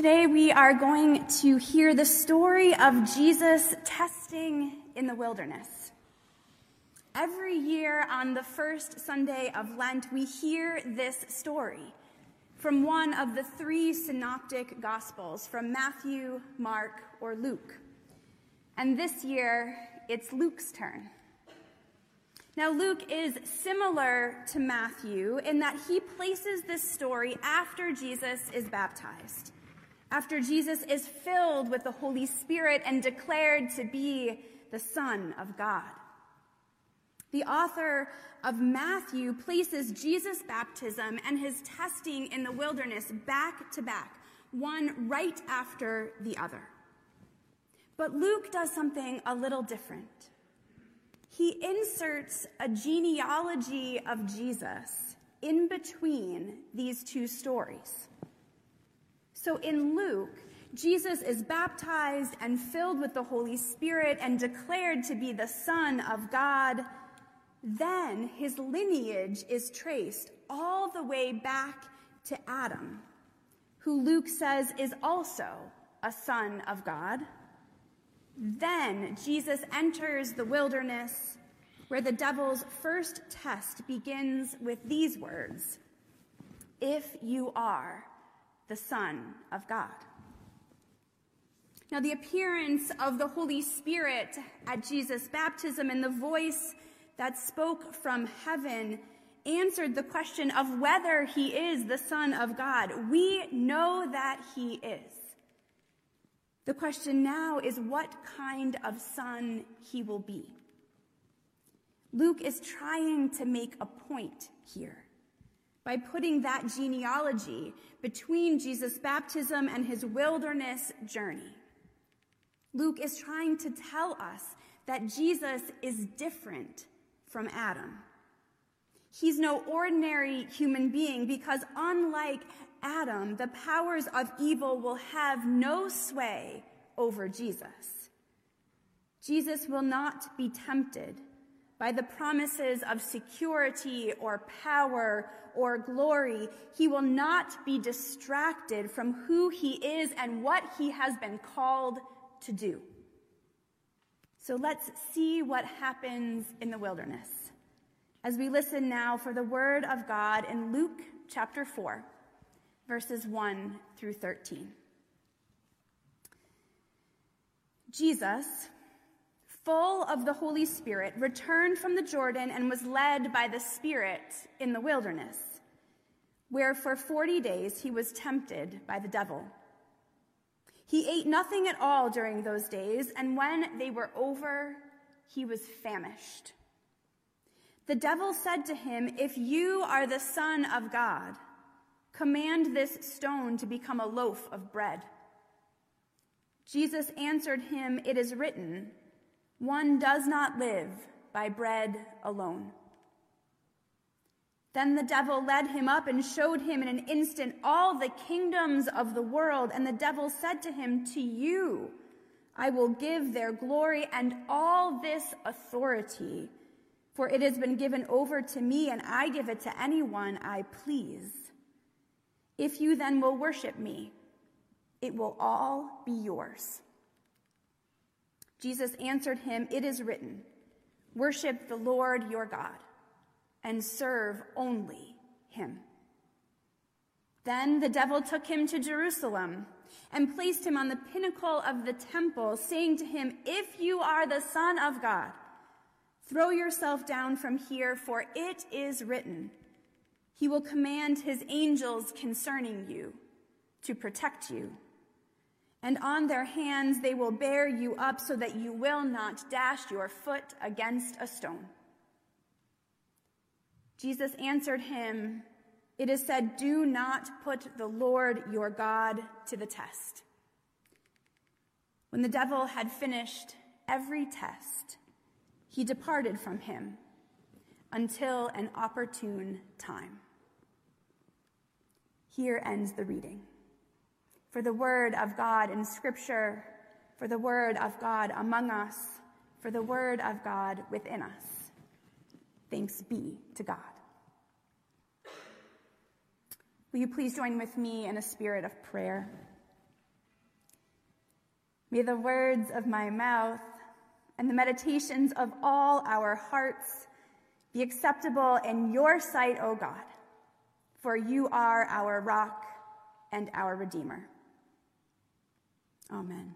Today we are going to hear the story of Jesus testing in the wilderness. Every year on the first Sunday of Lent, we hear this story from one of the three synoptic gospels, from Matthew, Mark, or Luke. And this year, it's Luke's turn. Now, Luke is similar to Matthew in that he places this story after Jesus is baptized, after Jesus is filled with the Holy Spirit and declared to be the Son of God. The author of Matthew places Jesus' baptism and his testing in the wilderness back to back, one right after the other. But Luke does something a little different. He inserts a genealogy of Jesus in between these two stories. So in Luke, Jesus is baptized and filled with the Holy Spirit and declared to be the Son of God. Then his lineage is traced all the way back to Adam, who Luke says is also a son of God. Then Jesus enters the wilderness, where the devil's first test begins with these words: "If you are the Son of God." Now, the appearance of the Holy Spirit at Jesus' baptism and the voice that spoke from heaven answered the question of whether he is the Son of God. We know that he is. The question now is what kind of son he will be. Luke is trying to make a point here by putting that genealogy between Jesus' baptism and his wilderness journey. Luke is trying to tell us that Jesus is different from Adam. He's no ordinary human being because, unlike Adam, the powers of evil will have no sway over Jesus. Jesus will not be tempted by the promises of security or power or glory. He will not be distracted from who he is and what he has been called to do. So let's see what happens in the wilderness as we listen now for the word of God in Luke chapter 4, verses 1 through 13. Jesus, full of the Holy Spirit, returned from the Jordan and was led by the Spirit in the wilderness, where for 40 days he was tempted by the devil. He ate nothing at all during those days, and when they were over, he was famished. The devil said to him, "If you are the Son of God, command this stone to become a loaf of bread." Jesus answered him, "It is written, 'One does not live by bread alone.'" Then the devil led him up and showed him in an instant all the kingdoms of the world. And the devil said to him, "To you I will give their glory and all this authority, for it has been given over to me, and I give it to anyone I please. If you then will worship me, it will all be yours." Jesus answered him, "It is written, 'Worship the Lord your God and serve only him.'" Then the devil took him to Jerusalem and placed him on the pinnacle of the temple, saying to him, "If you are the Son of God, throw yourself down from here, for it is written, 'He will command his angels concerning you to protect you, and on their hands they will bear you up so that you will not dash your foot against a stone.'" Jesus answered him, "It is said, 'Do not put the Lord your God to the test.'" When the devil had finished every test, he departed from him until an opportune time. Here ends the reading. For the word of God in Scripture, for the word of God among us, for the word of God within us. Thanks be to God. Will you please join with me in a spirit of prayer? May the words of my mouth and the meditations of all our hearts be acceptable in your sight, O God, for you are our rock and our Redeemer. Amen.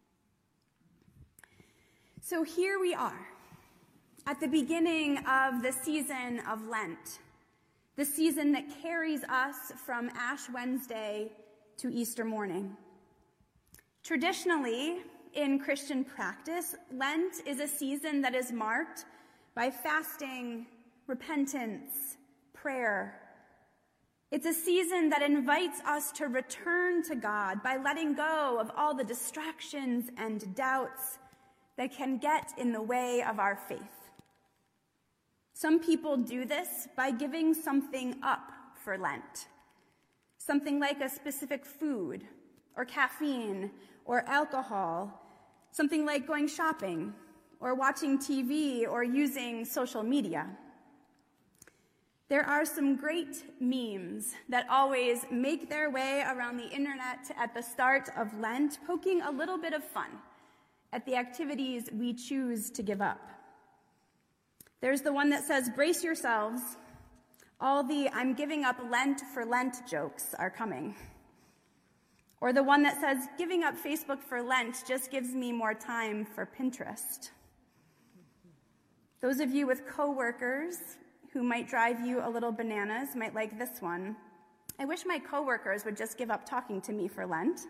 So here we are at the beginning of the season of Lent, the season that carries us from Ash Wednesday to Easter morning. Traditionally, in Christian practice, Lent is a season that is marked by fasting, repentance, prayer. It's a season that invites us to return to God by letting go of all the distractions and doubts that can get in the way of our faith. Some people do this by giving something up for Lent, something like a specific food or caffeine or alcohol, something like going shopping or watching TV or using social media. There are some great memes that always make their way around the internet at the start of Lent, poking a little bit of fun at the activities we choose to give up. There's the one that says, "Brace yourselves, all the 'I'm giving up Lent for Lent' jokes are coming." Or the one that says, "Giving up Facebook for Lent just gives me more time for Pinterest." Those of you with coworkers who might drive you a little bananas might like this one. "I wish my coworkers would just give up talking to me for Lent."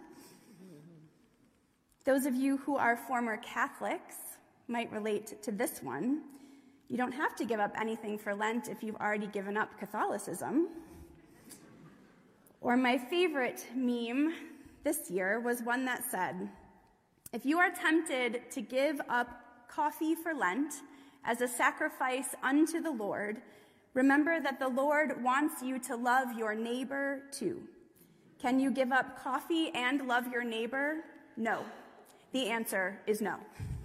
Those of you who are former Catholics might relate to this one. "You don't have to give up anything for Lent if you've already given up Catholicism." Or my favorite meme this year was one that said, "If you are tempted to give up coffee for Lent as a sacrifice unto the Lord, remember that the Lord wants you to love your neighbor too. Can you give up coffee and love your neighbor? No. The answer is no."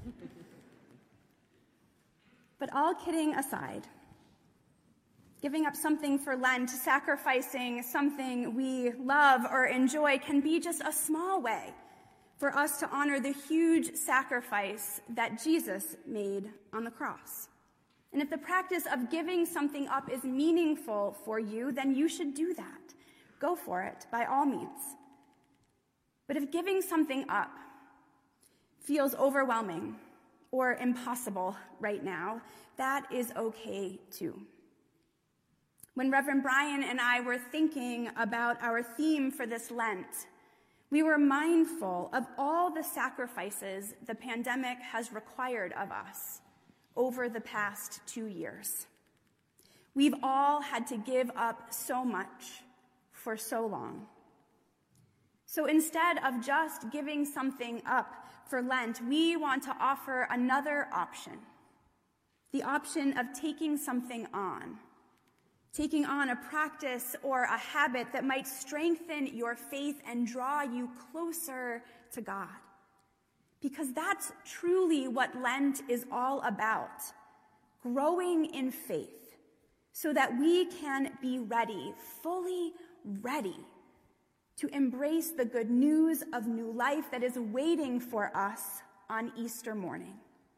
But all kidding aside, giving up something for Lent, sacrificing something we love or enjoy can be just a small way for us to honor the huge sacrifice that Jesus made on the cross. And if the practice of giving something up is meaningful for you, then you should do that. Go for it, by all means. But if giving something up feels overwhelming or impossible right now, that is okay too. When Reverend Brian and I were thinking about our theme for this Lent, we were mindful of all the sacrifices the pandemic has required of us over the past 2 years. We've all had to give up so much for so long. So instead of just giving something up for Lent, we want to offer another option, the option of taking something on a practice or a habit that might strengthen your faith and draw you closer to God. Because that's truly what Lent is all about, growing in faith so that we can be ready, fully ready, to embrace the good news of new life that is waiting for us on Easter morning.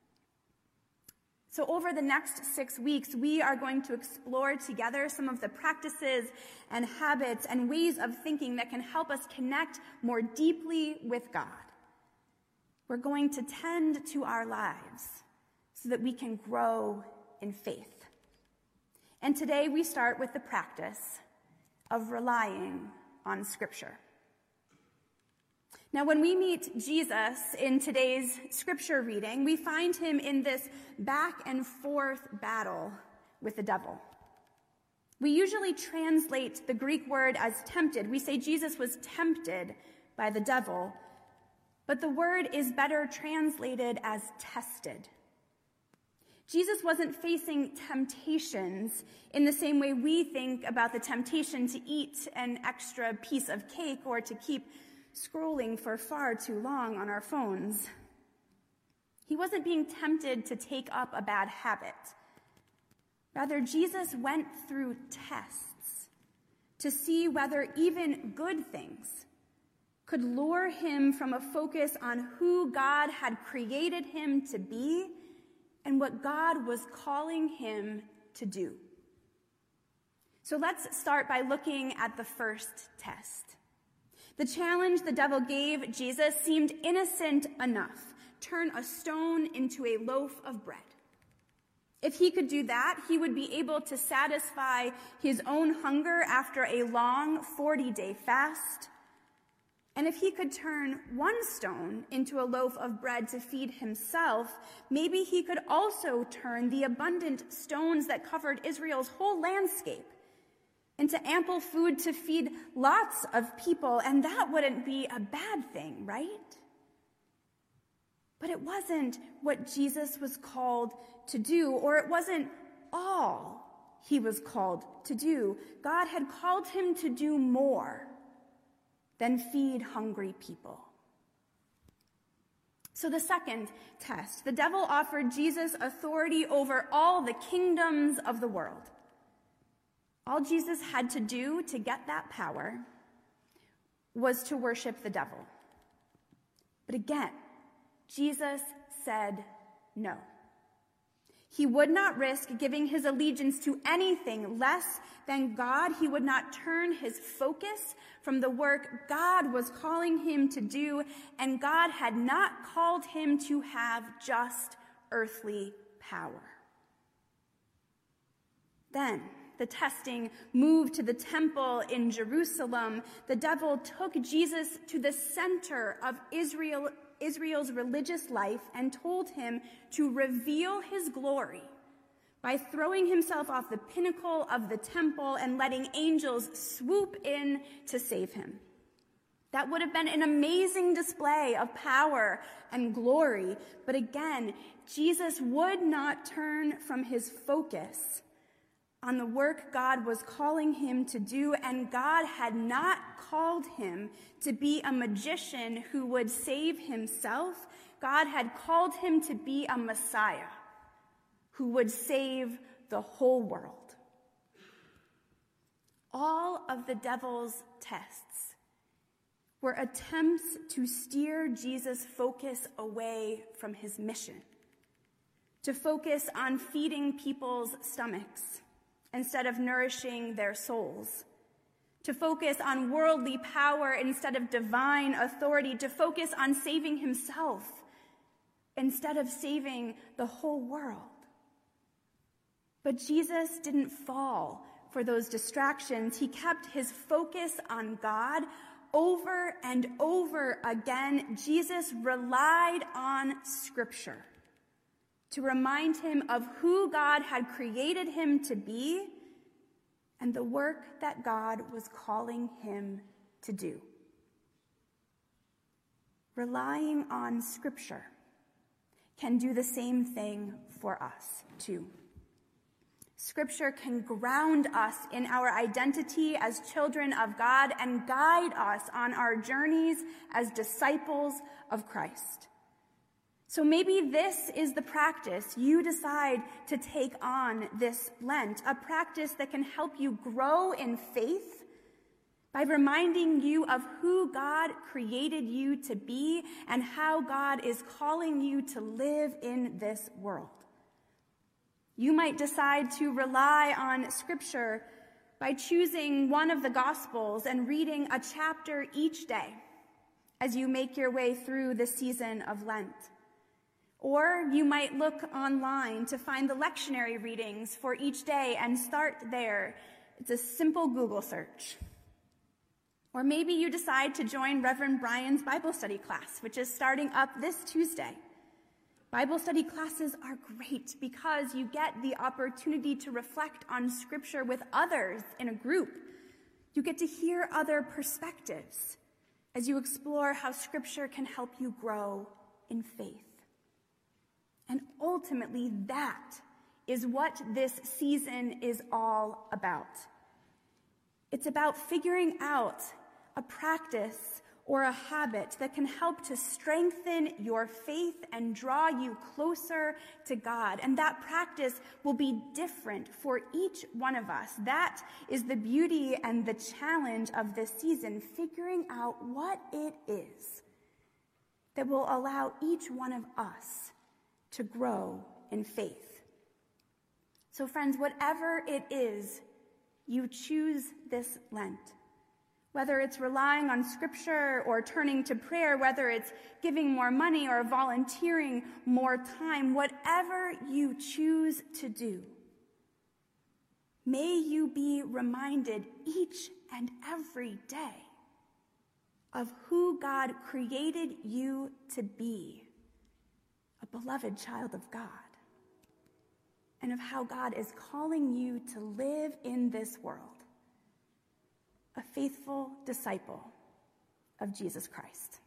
So over the next 6 weeks, we are going to explore together some of the practices and habits and ways of thinking that can help us connect more deeply with God. We're going to tend to our lives so that we can grow in faith. And today we start with the practice of relying on Scripture. Now, when we meet Jesus in today's Scripture reading, we find him in this back and forth battle with the devil. We usually translate the Greek word as tempted. We say Jesus was tempted by the devil, but the word is better translated as tested. Jesus wasn't facing temptations in the same way we think about the temptation to eat an extra piece of cake or to keep scrolling for far too long on our phones. He wasn't being tempted to take up a bad habit. Rather, Jesus went through tests to see whether even good things could lure him from a focus on who God had created him to be and what God was calling him to do. So let's start by looking at the first test. The challenge the devil gave Jesus seemed innocent enough. Turn a stone into a loaf of bread. If he could do that, he would be able to satisfy his own hunger after a long 40-day fast. And if he could turn one stone into a loaf of bread to feed himself, maybe he could also turn the abundant stones that covered Israel's whole landscape into ample food to feed lots of people, and that wouldn't be a bad thing, right? But it wasn't what Jesus was called to do, or it wasn't all he was called to do. God had called him to do more than feed hungry people. So the second test, the devil offered Jesus authority over all the kingdoms of the world. All Jesus had to do to get that power was to worship the devil. But again, Jesus said no. He would not risk giving his allegiance to anything less than God. He would not turn his focus from the work God was calling him to do, and God had not called him to have just earthly power. Then the testing moved to the temple in Jerusalem. The devil took Jesus to the center of Israel's religious life and told him to reveal his glory by throwing himself off the pinnacle of the temple and letting angels swoop in to save him. That would have been an amazing display of power and glory, but again, Jesus would not turn from his focus on the work God was calling him to do, and God had not called him to be a magician who would save himself. God had called him to be a Messiah who would save the whole world. All of the devil's tests were attempts to steer Jesus' focus away from his mission, to focus on feeding people's stomachs instead of nourishing their souls, to focus on worldly power instead of divine authority, to focus on saving himself instead of saving the whole world. But Jesus didn't fall for those distractions. He kept his focus on God. Over and over again, Jesus relied on Scripture to remind him of who God had created him to be and the work that God was calling him to do. Relying on Scripture can do the same thing for us, too. Scripture can ground us in our identity as children of God and guide us on our journeys as disciples of Christ. So maybe this is the practice you decide to take on this Lent, a practice that can help you grow in faith by reminding you of who God created you to be and how God is calling you to live in this world. You might decide to rely on Scripture by choosing one of the Gospels and reading a chapter each day as you make your way through the season of Lent. Or you might look online to find the lectionary readings for each day and start there. It's a simple Google search. Or maybe you decide to join Reverend Brian's Bible study class, which is starting up this Tuesday. Bible study classes are great because you get the opportunity to reflect on Scripture with others in a group. You get to hear other perspectives as you explore how Scripture can help you grow in faith. And ultimately, that is what this season is all about. It's about figuring out a practice or a habit that can help to strengthen your faith and draw you closer to God. And that practice will be different for each one of us. That is the beauty and the challenge of this season, figuring out what it is that will allow each one of us to grow in faith. So friends, whatever it is you choose this Lent, whether it's relying on scripture or turning to prayer, whether it's giving more money or volunteering more time, whatever you choose to do, may you be reminded each and every day of who God created you to be, a beloved child of God, and of how God is calling you to live in this world, a faithful disciple of Jesus Christ.